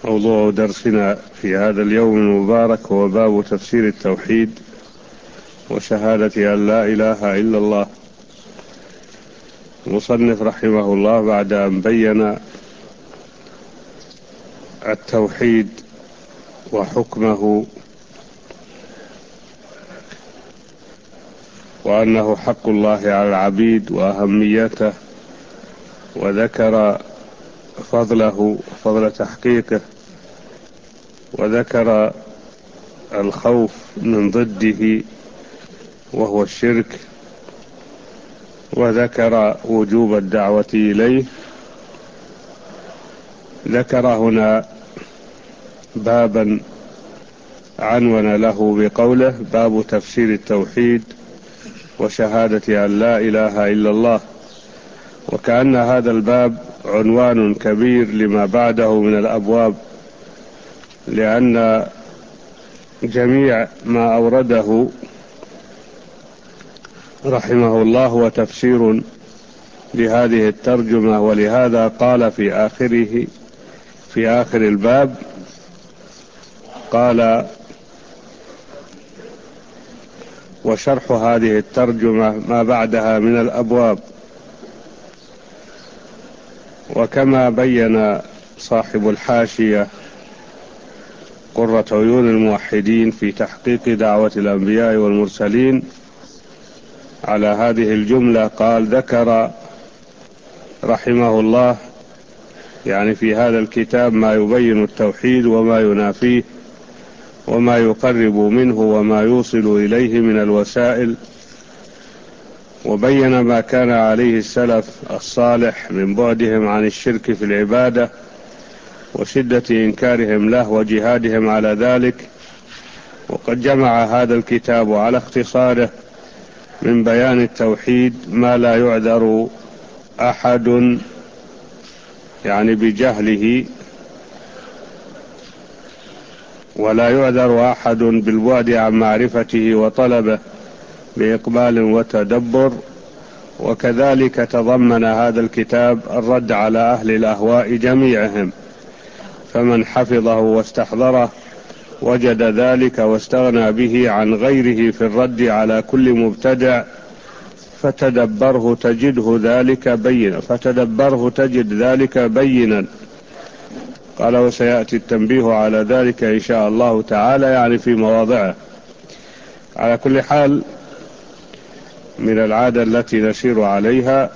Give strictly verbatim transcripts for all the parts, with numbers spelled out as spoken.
موضوع درسنا في هذا اليوم المبارك هو باب تفسير التوحيد وشهادة أن لا إله إلا الله. المصنف رحمه الله بعد أن بين التوحيد وحكمه وأنه حق الله على العبيد وأهميته، وذكر فضله فضل تحقيقه، وذكر الخوف من ضده وهو الشرك، وذكر وجوب الدعوة إليه. ذكر هنا بابا عنون له بقوله باب تفسير التوحيد وشهادة أن لا إله إلا الله، وكأن هذا الباب عنوان كبير لما بعده من الأبواب، لأن جميع ما أورده رحمه الله وتفسير لهذه الترجمة، ولهذا قال في آخره في آخر الباب قال: وشرح هذه الترجمة ما بعدها من الأبواب. وكما بين صاحب الحاشية قرة عيون الموحدين في تحقيق دعوة الأنبياء والمرسلين على هذه الجملة، قال: ذكر رحمه الله يعني في هذا الكتاب ما يبين التوحيد وما ينافيه وما يقرب منه وما يوصل إليه من الوسائل، وبين ما كان عليه السلف الصالح من بعدهم عن الشرك في العبادة وشدة إنكارهم له وجهادهم على ذلك. وقد جمع هذا الكتاب على اختصاره من بيان التوحيد ما لا يعذر أحد يعني بجهله، ولا يعذر أحد بالبعد عن معرفته وطلبه بإقبال وتدبر. وكذلك تضمن هذا الكتاب الرد على أهل الأهواء جميعهم، فمن حفظه واستحضره وجد ذلك واستغنى به عن غيره في الرد على كل مبتدع، فتدبره تجده ذلك بينا فتدبره تجد ذلك بينا قال: وسيأتي التنبيه على ذلك إن شاء الله تعالى، يعني في مواضعه. على كل حال، من العادة التي نسير عليها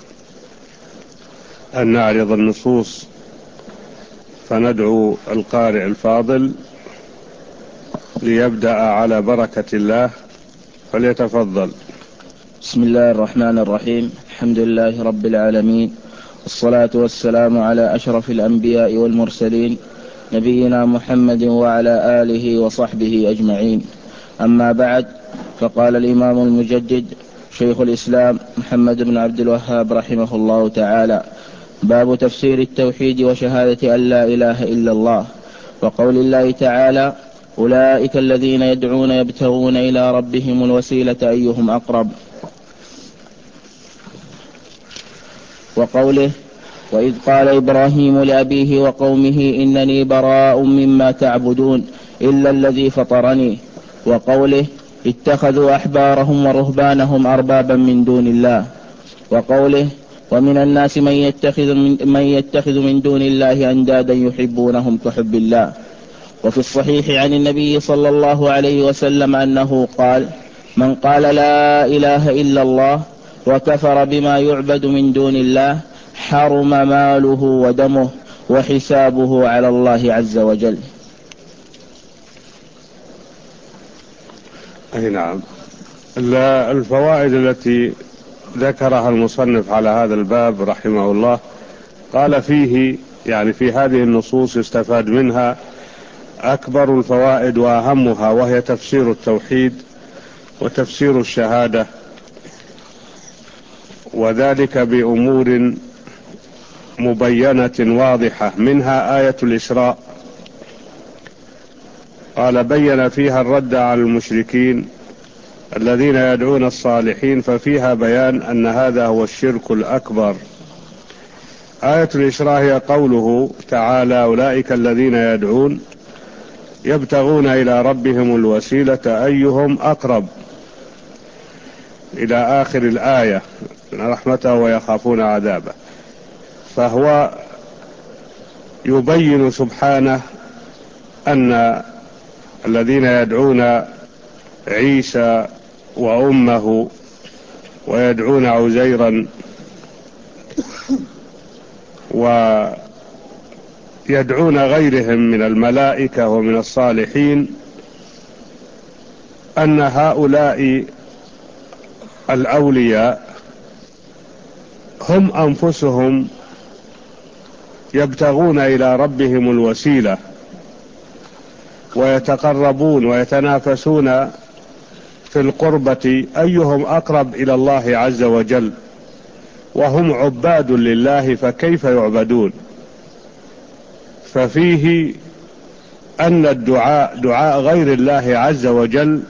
أن نعرض النصوص، فندعو القارئ الفاضل ليبدأ على بركة الله، فليتفضل. بسم الله الرحمن الرحيم. الحمد لله رب العالمين، والصلاة والسلام على أشرف الأنبياء والمرسلين، نبينا محمد وعلى آله وصحبه أجمعين. أما بعد، فقال الإمام المجدد شيخ الإسلام محمد بن عبد الوهاب رحمه الله تعالى: باب تفسير التوحيد وشهادة أن لا إله إلا الله، وقول الله تعالى: أولئك الذين يدعون يبتغون إلى ربهم الوسيلة أيهم أقرب، وقوله: وإذ قال إبراهيم لأبيه وقومه إنني براء مما تعبدون إلا الذي فطرني، وقوله: اتخذوا أحبارهم ورهبانهم أربابا من دون الله، وقوله: ومن الناس من يتخذ من, من يتخذ من دون الله أندادا يحبونهم كحب الله. وفي الصحيح عن النبي صلى الله عليه وسلم أنه قال: من قال لا إله إلا الله وكفر بما يعبد من دون الله حرم ماله ودمه وحسابه على الله عز وجل. أي نعم. الفوائد التي ذكرها المصنف على هذا الباب رحمه الله، قال فيه يعني في هذه النصوص يستفاد منها أكبر الفوائد وأهمها، وهي تفسير التوحيد وتفسير الشهادة، وذلك بأمور مبينة واضحة، منها آية الإسراء. قال: بين فيها الرد على المشركين الذين يدعون الصالحين، ففيها بيان أن هذا هو الشرك الأكبر، آية الإسراء هي قوله تعالى: أولئك الذين يدعون يبتغون إلى ربهم الوسيلة أيهم أقرب، إلى آخر الآية، رحمته ويخافون عذابه. فهو يبين سبحانه أن الذين يدعون عيسى وأمه ويدعون عزيرا ويدعون غيرهم من الملائكة ومن الصالحين، أن هؤلاء الأولياء هم أنفسهم يبتغون إلى ربهم الوسيلة ويتقربون ويتنافسون في القربة أيهم أقرب إلى الله عز وجل، وهم عباد لله، فكيف يعبدون؟ ففيه أن الدعاء دعاء غير الله عز وجل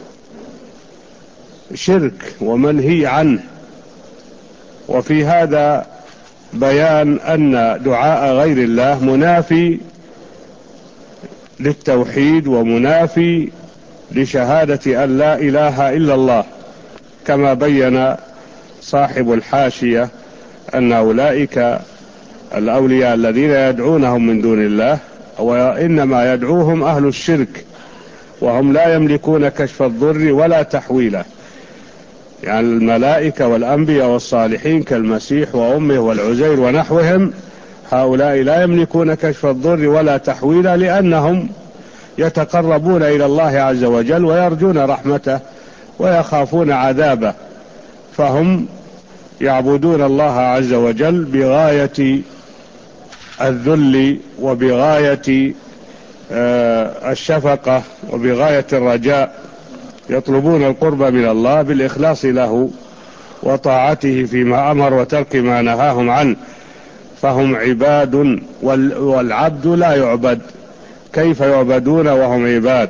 شرك ومنهي عنه، وفي هذا بيان أن دعاء غير الله منافي للتوحيد ومنافي لشهادة أن لا إله إلا الله، كما بين صاحب الحاشية أن أولئك الأولياء الذين يدعونهم من دون الله وإنما يدعوهم أهل الشرك، وهم لا يملكون كشف الضر ولا تحويله، يعني الملائكة والأنبياء والصالحين كالمسيح وأمه والعزير ونحوهم، هؤلاء لا يملكون كشف الضر ولا تحويله، لأنهم يتقربون إلى الله عز وجل ويرجون رحمته ويخافون عذابه، فهم يعبدون الله عز وجل بغاية الذل وبغاية الشفقة وبغاية الرجاء، يطلبون القرب من الله بالإخلاص له وطاعته فيما أمر وترك ما نهاهم عنه، فهم عباد، والعبد لا يعبد، كيف يعبدون وهم عباد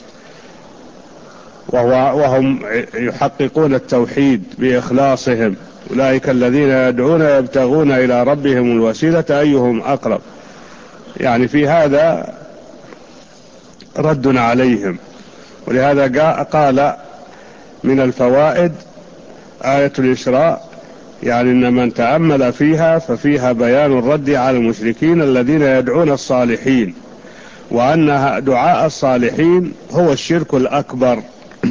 وهم يحققون التوحيد بإخلاصهم؟ أولئك الذين يدعون يبتغون إلى ربهم الوسيلة أيهم أقرب، يعني في هذا رد عليهم. ولهذا قال من الفوائد آية الإسراء، يعني أن من تأمل فيها ففيها بيان الرد على المشركين الذين يدعون الصالحين، وأن دعاء الصالحين هو الشرك الأكبر.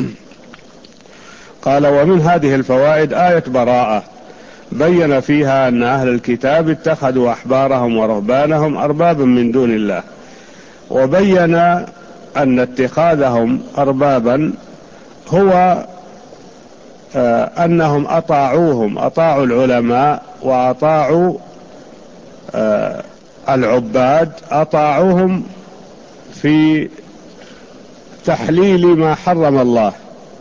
قال: ومن هذه الفوائد آية براءة بين فيها أن أهل الكتاب اتخذوا أحبارهم ورهبانهم أربابا من دون الله، وبين أن اتخاذهم أربابا هو آه أنهم أطاعوهم، أطاعوا العلماء وأطاعوا آه العباد، أطاعوهم في تحليل ما حرم الله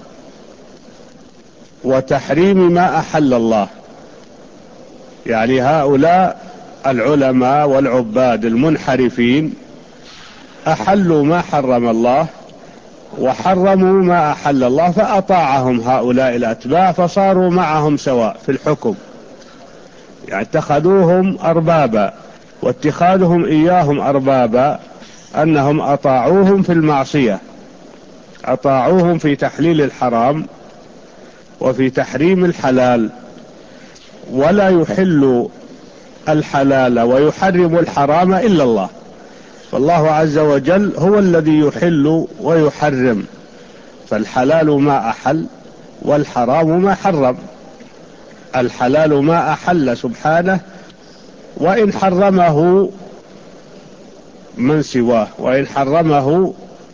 وتحريم ما أحل الله. يعني هؤلاء العلماء والعباد المنحرفين أحلوا ما حرم الله وحرموا ما أحل الله، فأطاعهم هؤلاء الأتباع فصاروا معهم سواء في الحكم، يعني اتخذوهم أربابا، واتخاذهم إياهم أربابا أنهم أطاعوهم في المعصية، أطاعوهم في تحليل الحرام وفي تحريم الحلال، ولا يحل الحلال ويحرم الحرام إلا الله، فالله عز وجل هو الذي يحل ويحرم، فالحلال ما أحل والحرام ما حرم. الحلال ما أحل سبحانه، وإن حرمه من سواه، وإن حرمه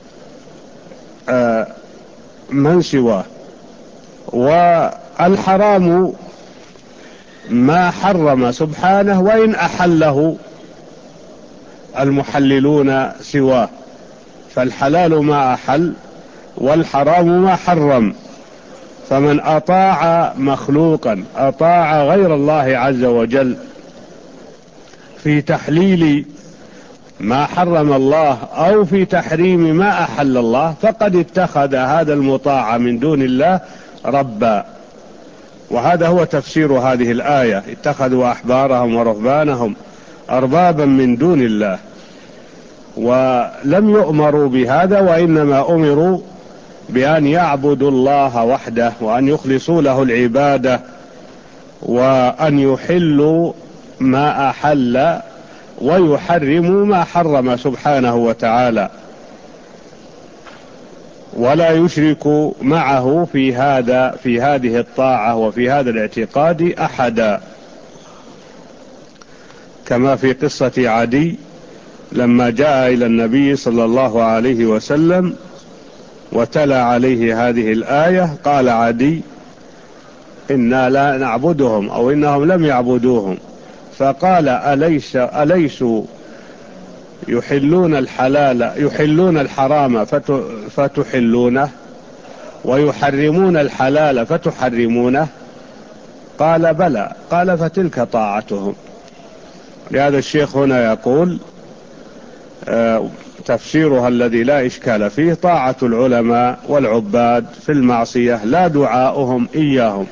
آه من سواه، والحرام ما حرم سبحانه وإن أحله المحللون سواه، فالحلال ما أحل والحرام ما حرم. فمن أطاع مخلوقا، أطاع غير الله عز وجل في تحليل ما حرم الله أو في تحريم ما أحل الله، فقد اتخذ هذا المطاع من دون الله ربا، وهذا هو تفسير هذه الآية: اتخذوا أحبارهم ورهبانهم أربابا من دون الله. ولم يؤمروا بهذا، وإنما أمروا بأن يعبدوا الله وحده، وأن يخلصوا له العبادة، وأن يحلوا ما أحل ويحرموا ما حرم سبحانه وتعالى، ولا يشرك معه في هذا في هذه الطاعة وفي هذا الاعتقاد أحدا، كما في قصة عدي لما جاء إلى النبي صلى الله عليه وسلم وتلا عليه هذه الآية، قال عدي: إنا لا نعبدهم، أو إنهم لم يعبدوهم. فقال: أليس أليسوا يحلون الحلال يحلون الحرام فتحلونه، ويحرمون الحلال فتحرمونه؟ قال: بلى. قال: فتلك طاعتهم. لهذا الشيخ هنا يقول آه تفسيرها الذي لا إشكال فيه: طاعة العلماء والعباد في المعصية، لا دعاؤهم إياهم.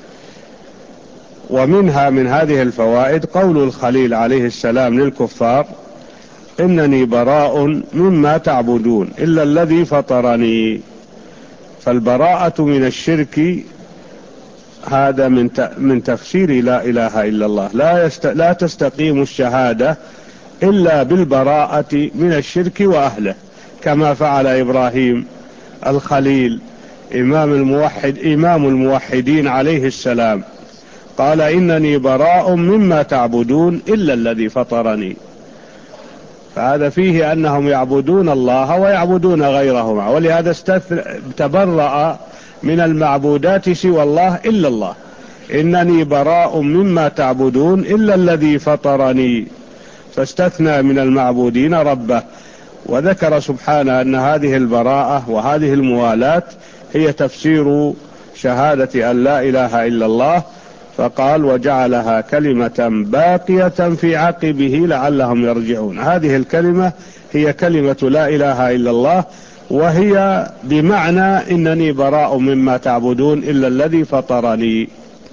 ومنها من هذه الفوائد قول الخليل عليه السلام للكفار: إنني براء مما تعبدون إلا الذي فطرني. فالبراءة من الشرك هذا من من تفسير لا إله إلا الله. لا, يست... لا تستقيم الشهادة إلا بالبراءة من الشرك وأهله، كما فعل إبراهيم الخليل إمام الموحد إمام الموحدين عليه السلام، قال: إنني براء مما تعبدون إلا الذي فطرني. فهذا فيه أنهم يعبدون الله ويعبدون غيرهما، ولهذا تبرأ من المعبودات سوى الله إلا الله. إنني براء مما تعبدون إلا الذي فطرني، فاستثنى من المعبودين ربه. وذكر سبحانه أن هذه البراءة وهذه الموالاة هي تفسير شهادة أن لا إله إلا الله، فقال: وجعلها كلمة باقية في عقبه لعلهم يرجعون. هذه الكلمة هي كلمة لا إله إلا الله، وهي بمعنى إنني براء مما تعبدون إلا الذي فطرني.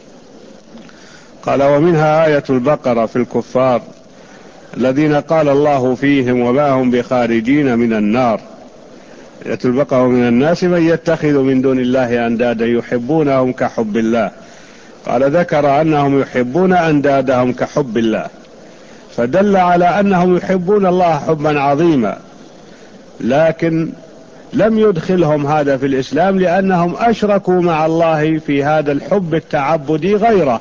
قال: ومنها آية البقرة في الكفار الذين قال الله فيهم: وما هم بخارجين من النار. آية البقرة: ومن الناس من يتخذ من دون الله أندادا يحبونهم كحب الله. قال: ذكر أنهم يحبون أندادهم كحب الله، فدل على أنهم يحبون الله حبا عظيما، لكن لم يدخلهم هذا في الإسلام، لأنهم أشركوا مع الله في هذا الحب التعبدي غيره.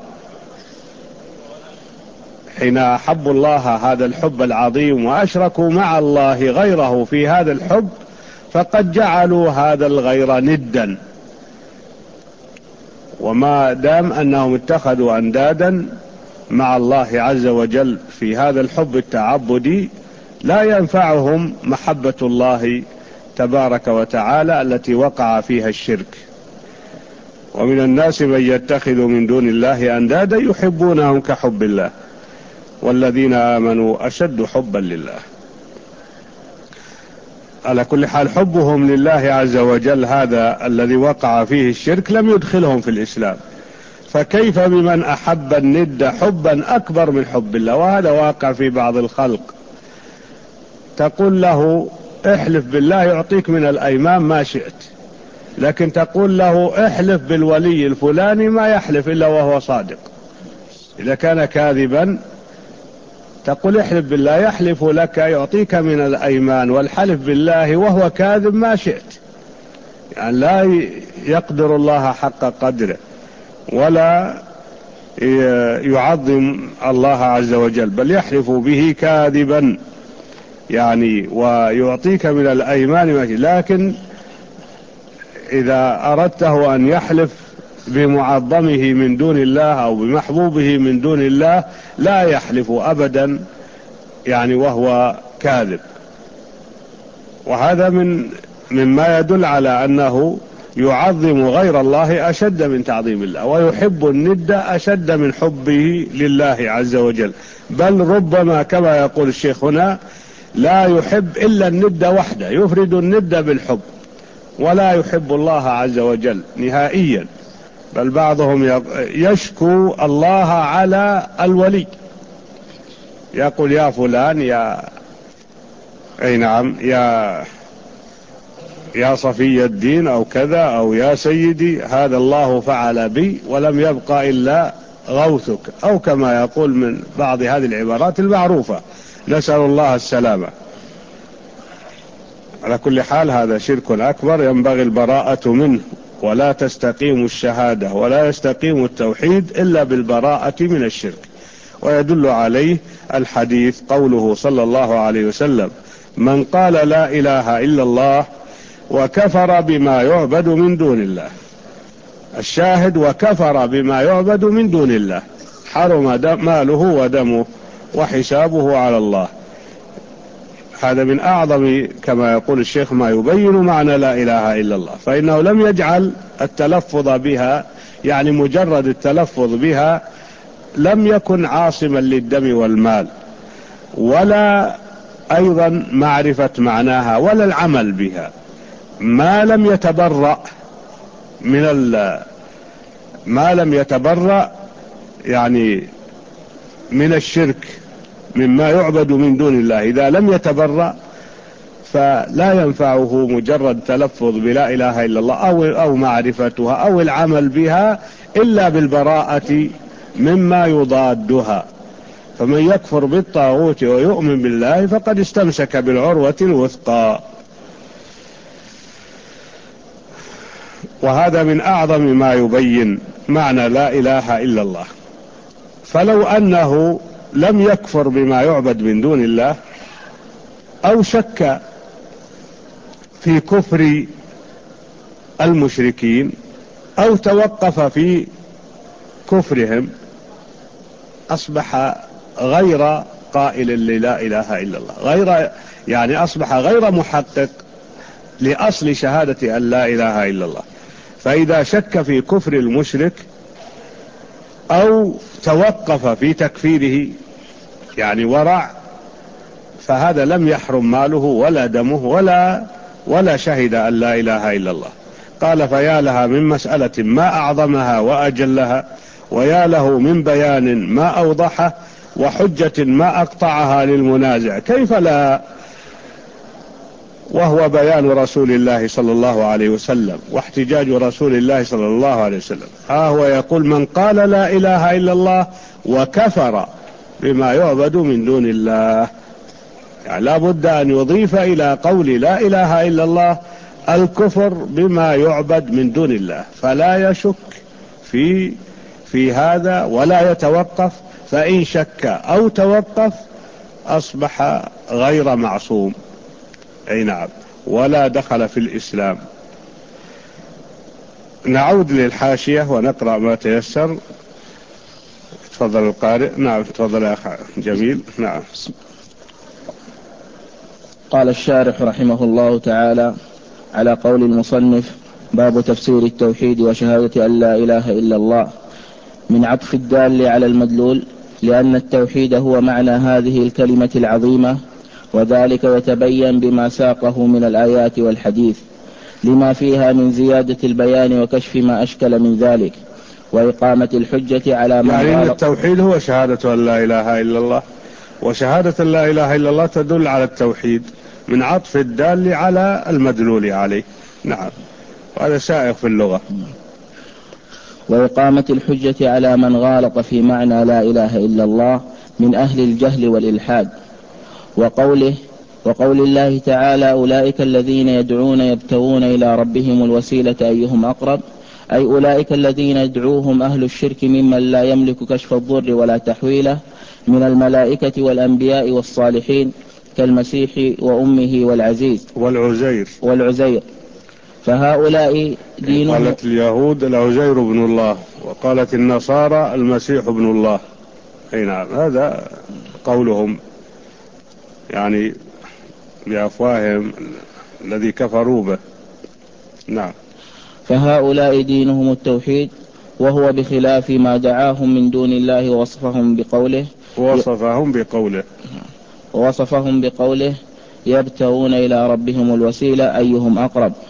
حين أحبوا الله هذا الحب العظيم وأشركوا مع الله غيره في هذا الحب، فقد جعلوا هذا الغير ندا. وما دام أنهم اتخذوا أندادا مع الله عز وجل في هذا الحب التعبدي، لا ينفعهم محبة الله تبارك وتعالى التي وقع فيها الشرك. ومن الناس من يتخذ من دون الله أندادا يحبونهم كحب الله والذين آمنوا أشد حبا لله. على كل حال، حبهم لله عز وجل هذا الذي وقع فيه الشرك لم يدخلهم في الإسلام، فكيف بمن أحب الند حبا أكبر من حب الله؟ وهذا واقع في بعض الخلق. تقول له: احلف بالله يعطيك من الأيمان ما شئت، لكن تقول له: احلف بالولي الفلاني ما يحلف إلا وهو صادق. إذا كان كاذبا تقول: احلف بالله يحلف لك يعطيك من الأيمان، والحلف بالله وهو كاذب ما شئت. يعني لا يقدر الله حق قدره، ولا يعظم الله عز وجل، بل يحلف به كاذبا يعني، ويعطيك من الأيمان ما شئت. لكن إذا أردته أن يحلف بمعظمه من دون الله أو بمحبوبه من دون الله لا يحلف أبدا يعني وهو كاذب. وهذا من مما يدل على أنه يعظم غير الله أشد من تعظيم الله، ويحب الند أشد من حبه لله عز وجل. بل ربما كما يقول الشيخ هنا: لا يحب إلا الند وحده، يفرد الند بالحب، ولا يحب الله عز وجل نهائيا، بل بعضهم يشكو الله على الولي، يقول يا فلان، يا أي نعم، يا يا صفي الدين أو كذا، أو يا سيدي، هذا الله فعل بي ولم يبقى إلا غوثك، أو كما يقول من بعض هذه العبارات المعروفة، نسأل الله السلامة. على كل حال هذا شرك أكبر ينبغي البراءة منه، ولا تستقيم الشهادة ولا يستقيم التوحيد إلا بالبراءة من الشرك. ويدل عليه الحديث قوله صلى الله عليه وسلم: من قال لا إله إلا الله وكفر بما يعبد من دون الله. الشاهد: وكفر بما يعبد من دون الله، حرم ماله ودمه وحسابه على الله. هذا من أعظم، كما يقول الشيخ، ما يبين معنى لا إله إلا الله، فإنه لم يجعل التلفظ بها، يعني مجرد التلفظ بها، لم يكن عاصما للدم والمال، ولا أيضا معرفة معناها، ولا العمل بها، ما لم يتبرأ من ال ما لم يتبرأ يعني من الشرك مما يعبد من دون الله. إذا لم يتبرأ فلا ينفعه مجرد تلفظ بلا إله إلا الله أو, أو معرفتها أو العمل بها، إلا بالبراءة مما يضادها. فمن يكفر بالطاغوت ويؤمن بالله فقد استمسك بالعروة الوثقى. وهذا من أعظم ما يبين معنى لا إله إلا الله. فلو أنه لم يكفر بما يعبد من دون الله، أو شك في كفر المشركين، أو توقف في كفرهم، أصبح غير قائل للا إله إلا الله، غير يعني أصبح غير محقق لأصل شهادة أن لا إله إلا الله. فإذا شك في كفر المشرك أو توقف في تكفيره، يعني ورع، فهذا لم يحرم ماله ولا دمه ولا ولا شهد أن لا إله إلا الله. قال: فيا لها من مسألة ما أعظمها وأجلها، ويا له من بيان ما أوضحه، وحجة ما أقطعها للمنازع، كيف لا؟ وهو بيان رسول الله صلى الله عليه وسلم، واحتجاج رسول الله صلى الله عليه وسلم. ها هو يقول: من قال لا إله إلا الله وكفر بما يعبد من دون الله. يعني لا بد أن يضيف إلى قول لا إله إلا الله الكفر بما يعبد من دون الله، فلا يشك في في هذا ولا يتوقف، فإن شك أو توقف أصبح غير معصوم، أي نعم، ولا دخل في الإسلام. نعود للحاشية ونقرأ ما تيسر. تفضل القارئ. نعم تفضل يا أخي جميل. نعم. قال الشارح رحمه الله تعالى على قول المصنف: باب تفسير التوحيد وشهادة أن لا إله إلا الله، من عطف الدال على المدلول، لأن التوحيد هو معنى هذه الكلمة العظيمة، وذلك يتبين بما ساقه من الآيات والحديث، لما فيها من زيادة البيان وكشف ما أشكل من ذلك، وإقامة الحجة على من يعني قال. إن التوحيد هو شهادة أن لا إله إلا الله، وشهادة لا إله إلا الله تدل على التوحيد من عطف الدال على المدلول عليه. نعم، وهذا سائغ في اللغة. وإقامة الحجة على من غالط في معنى لا إله إلا الله من أهل الجهل والإلحاد. وقوله وقول الله تعالى: أولئك الذين يدعون يبتغون إلى ربهم الوسيلة أيهم أقرب، أي أولئك الذين يدعوهم أهل الشرك ممن لا يملك كشف الضر ولا تحويله من الملائكة والأنبياء والصالحين، كالمسيح وأمه والعزيز والعزير والعزير فهؤلاء دينهم. قالت اليهود العزير بن الله، وقالت النصارى المسيح ابن الله. أي نعم، هذا قولهم يعني بأفواههم الذي كفروا به. نعم. فهؤلاء دينهم التوحيد، وهو بخلاف ما دعاهم من دون الله، ووصفهم بقوله وصفهم بقوله ووصفهم بقوله يبتغون إلى ربهم الوسيلة أيهم أقرب،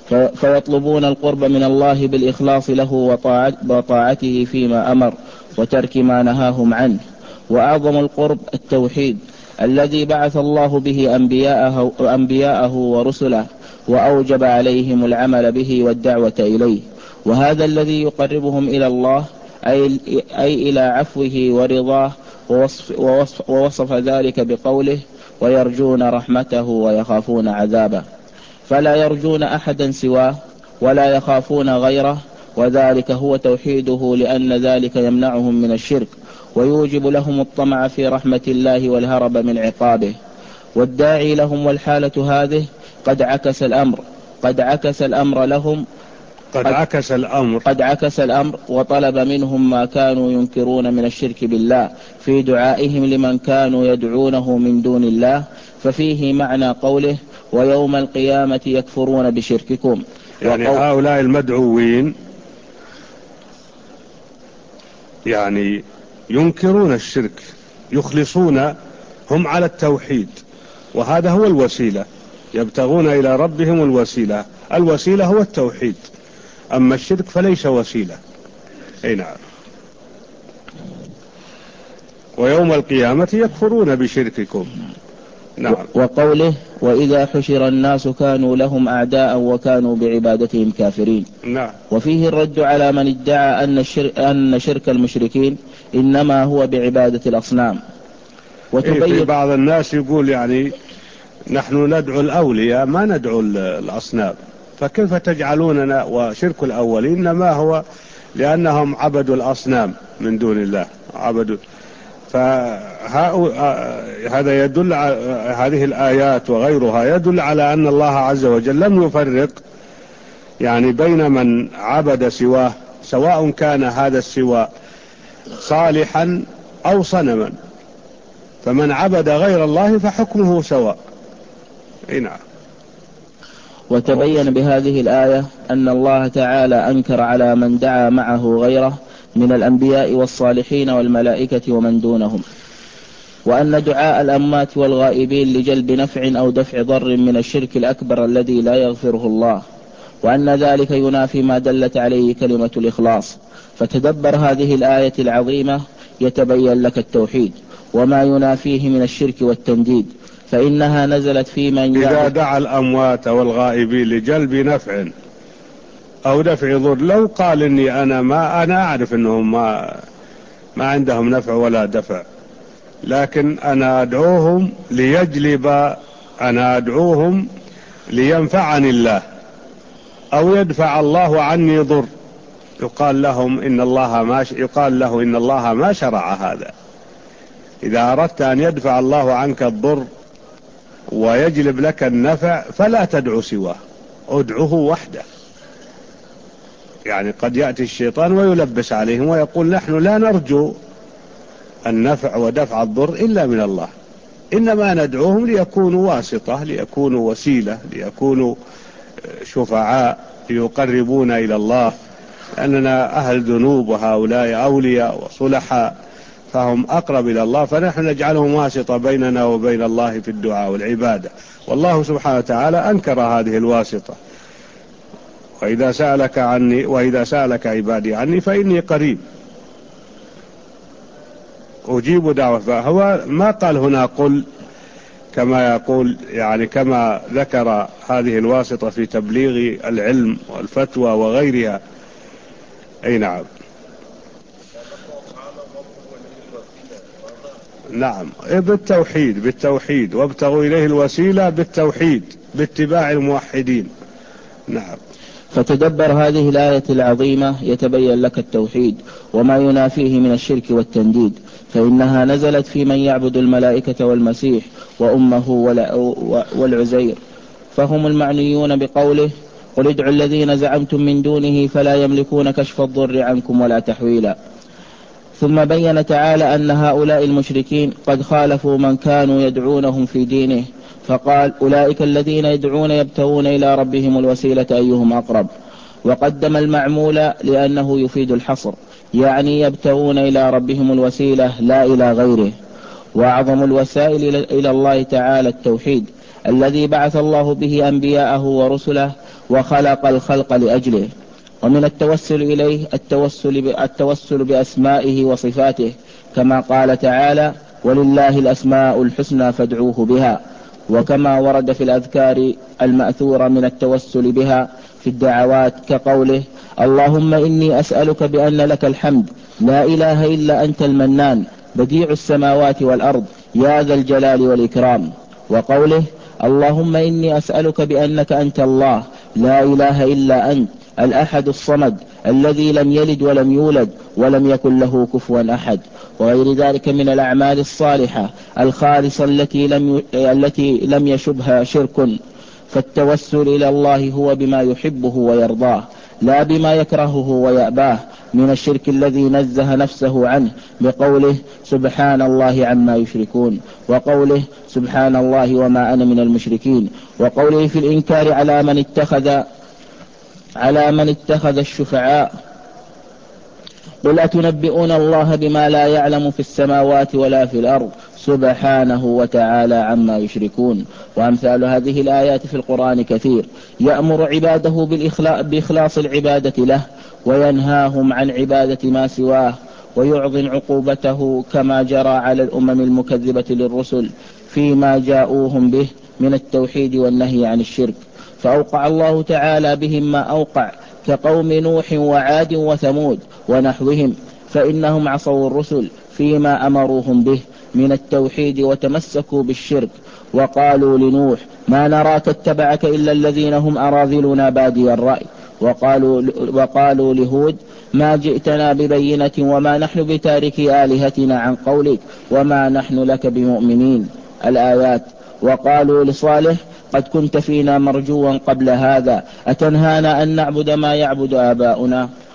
فيطلبون القرب من الله بالإخلاص له وطاعته فيما أمر وترك ما نهاهم عنه. وأعظم القرب التوحيد الذي بعث الله به أنبياءه, أنبياءه ورسله وأوجب عليهم العمل به والدعوة إليه، وهذا الذي يقربهم إلى الله أي, أي إلى عفوه ورضاه، ووصف, ووصف, ووصف ذلك بقوله ويرجون رحمته ويخافون عذابه، فلا يرجون أحدا سواه ولا يخافون غيره، وذلك هو توحيده، لأن ذلك يمنعهم من الشرك ويوجب لهم الطمع في رحمة الله والهرب من عقابه. والداعي لهم والحالة هذه قد عكس الأمر قد عكس الأمر لهم قد, قد عكس الأمر قد عكس الأمر وطلب منهم ما كانوا ينكرون من الشرك بالله في دعائهم لمن كانوا يدعونه من دون الله، ففيه معنى قوله ويوم القيامة يكفرون بشرككم. يعني هؤلاء المدعوين يعني ينكرون الشرك، يخلصون هم على التوحيد، وهذا هو الوسيلة، يبتغون إلى ربهم الوسيلة، الوسيلة هو التوحيد، أما الشرك فليس وسيلة. أي نعم. ويوم القيامة يكفرون بشرككم. نعم. وقوله وإذا حشر الناس كانوا لهم أعداء وكانوا بعبادتهم كافرين. نعم. وفيه الرد على من ادعى أن الشرك, أن شرك المشركين إنما هو بعبادة الأصنام. وتبين إيه، في بعض الناس يقول يعني نحن ندعو الأولياء ما ندعو الأصنام، فكيف تجعلوننا؟ وشرك الأولين إنما هو لأنهم عبدوا الأصنام من دون الله، عبدوا. فهذا يدل على هذه الآيات وغيرها يدل على أن الله عز وجل لم يفرق يعني بين من عبد سواه، سواء كان هذا السوى صالحا أو صنما، فمن عبد غير الله فحكمه سواء. نعم. وتبين بهذه الآية أن الله تعالى أنكر على من دعا معه غيره من الأنبياء والصالحين والملائكة ومن دونهم، وأن دعاء الأموات والغائبين لجلب نفع أو دفع ضر من الشرك الأكبر الذي لا يغفره الله، وأن ذلك ينافي ما دلت عليه كلمة الإخلاص. فتدبر هذه الآية العظيمة يتبين لك التوحيد وما ينافيه من الشرك والتنديد، فإنها نزلت في من إذا دعا الأموات والغائبين لجلب نفع أو دفع ضر، لو قال إني أنا ما أنا أعرف أنهم ما ما عندهم نفع ولا دفع، لكن أنا أدعوهم ليجلب، أنا أدعوهم لينفعني الله أو يدفع الله عني ضر، يقال لهم إن الله ما يقال له إن الله ما شرع هذا. إذا أردت أن يدفع الله عنك الضر ويجلب لك النفع فلا تدعو سواه، ادعوه وحده. يعني قد يأتي الشيطان ويلبس عليهم ويقول نحن لا نرجو النفع ودفع الضر إلا من الله، إنما ندعوهم ليكونوا واسطة، ليكونوا وسيلة، ليكونوا شفعاء، ليقربونا إلى الله، لأننا أهل ذنوب وهؤلاء أولياء وصلحاء فهم أقرب إلى الله، فنحن نجعلهم واسطة بيننا وبين الله في الدعاء والعبادة. والله سبحانه وتعالى أنكر هذه الواسطة، وإذا سألك عني وإذا سألك عبادي عني فإني قريب أجيب دعوة. فهو ما قال هنا قل كما يقول، يعني كما ذكر هذه الواسطة في تبليغ العلم والفتوى وغيرها. أي نعم. نعم بالتوحيد بالتوحيد وابتغوا إليه الوسيلة بالتوحيد باتباع الموحدين. نعم. فتدبر هذه الآية العظيمة يتبين لك التوحيد وما ينافيه من الشرك والتنديد، فإنها نزلت في من يعبد الملائكة والمسيح وأمه والعزير، فهم المعنيون بقوله قل ادعوا الذين زعمتم من دونه فلا يملكون كشف الضر عنكم ولا تحويلا. ثم بين تعالى أن هؤلاء المشركين قد خالفوا من كانوا يدعونهم في دينه، فقال أولئك الذين يدعون يبتغون إلى ربهم الوسيلة أيهم أقرب، وقدم المعمول لأنه يفيد الحصر، يعني يبتغون إلى ربهم الوسيلة لا إلى غيره. وأعظم الوسائل إلى الله تعالى التوحيد الذي بعث الله به أنبياءه ورسله وخلق الخلق لأجله. ومن التوسل إليه التوسل, التوسل بأسمائه وصفاته، كما قال تعالى: ولله الأسماء الحسنى فادعوه بها. وكما ورد في الأذكار المأثورة من التوسل بها في الدعوات، كقوله: اللهم إني أسألك بأن لك الحمد لا إله إلا أنت المنان بديع السماوات والأرض يا ذا الجلال والإكرام. وقوله: اللهم إني أسألك بأنك أنت الله لا إله إلا أنت الأحد الصمد الذي لم يلد ولم يولد ولم يكن له كفوا أحد. وغير ذلك من الأعمال الصالحة الخالصة التي لم, التي لم يشبها شرك. فالتوسل إلى الله هو بما يحبه ويرضاه لا بما يكرهه ويأباه من الشرك الذي نزه نفسه عنه بقوله: سبحان الله عما يشركون، وقوله: سبحان الله وما أنا من المشركين، وقوله في الإنكار على من اتخذ على من اتخذ الشفعاء: قل أتنبئون الله بما لا يعلم في السماوات ولا في الأرض سبحانه وتعالى عما يشركون. وأمثال هذه الآيات في القرآن كثير، يأمر عباده بإخلاص العبادة له وينهاهم عن عبادة ما سواه ويعظم عقوبته، كما جرى على الأمم المكذبة للرسل فيما جاءوهم به من التوحيد والنهي عن الشرك، فأوقع الله تعالى بهم ما أوقع كقوم نوح وعاد وثمود ونحوهم، فإنهم عصوا الرسل فيما أمروهم به من التوحيد وتمسكوا بالشرك، وقالوا لنوح: ما نراك اتبعك إلا الذين هم أراذلنا بادي الرأي. وقالوا, وقالوا لهود: ما جئتنا ببينة وما نحن بتاركي آلهتنا عن قولك وما نحن لك بمؤمنين. الآيات. وقالوا لصالح: قد كنت فينا مرجوا قبل هذا أتنهانا أن نعبد ما يعبد آباؤنا.